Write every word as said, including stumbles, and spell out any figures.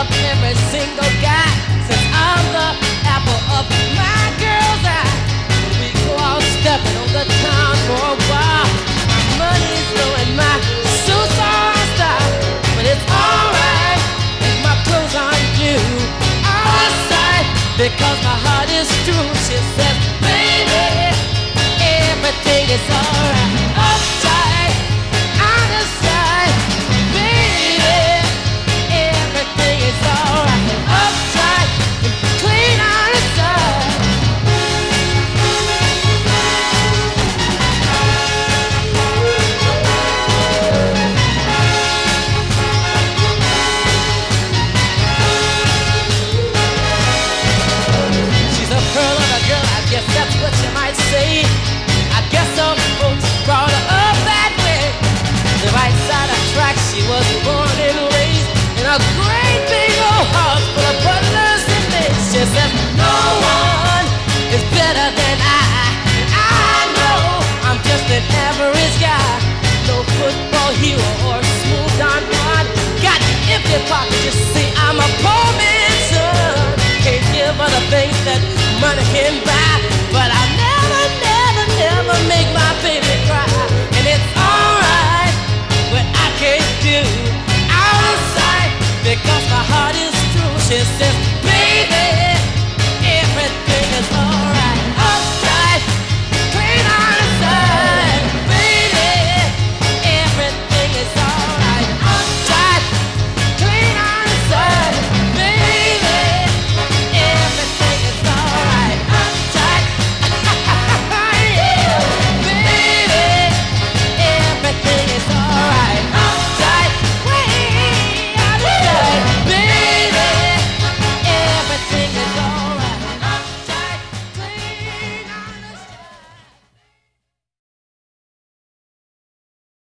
of every single guy, since I'm the apple of my girl's eye. We go out stepping on the town for a while. My money's low and my suits are style, but it's alright if my clothes aren't new. Out of sight, because my heart is true. She says, baby, everything is alright. Uptight, out of sight, baby, everything is alright. Uptight, clean out of sight. She's a pearl of a girl, I guess that's what you might say. I guess some folks brought her up that way. The right side of track, she was born and raised in a great big old house full of butlers and maids. She says, no one is better than I. I know I'm just an average guy. No football hero or smooth Don Juan. Got empty pockets, you see, I'm a poor man's son. Can't give her the things that money can buy, but I never, never, never make my baby cry. And it's alright what I can't do out of sight, because my heart is true. She says,